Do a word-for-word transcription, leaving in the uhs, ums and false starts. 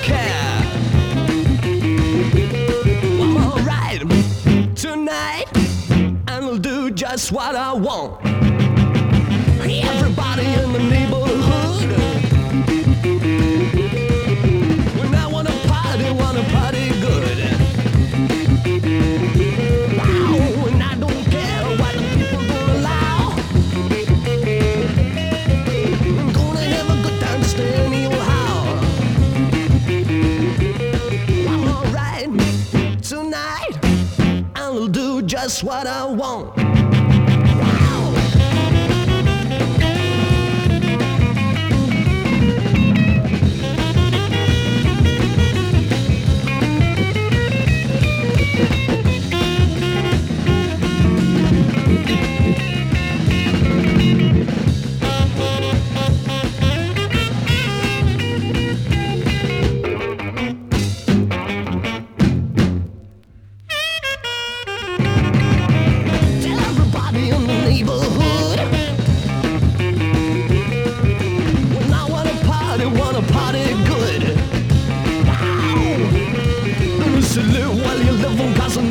care. I'm alright tonight, and I'll do just what I want. Everybody in the neighborhood, when I wanna party, wanna party good. Wow, and I don't care what the people gonna allow. I'm gonna have a good time, stay anyhow. I'm alright tonight, I'll do just what I want.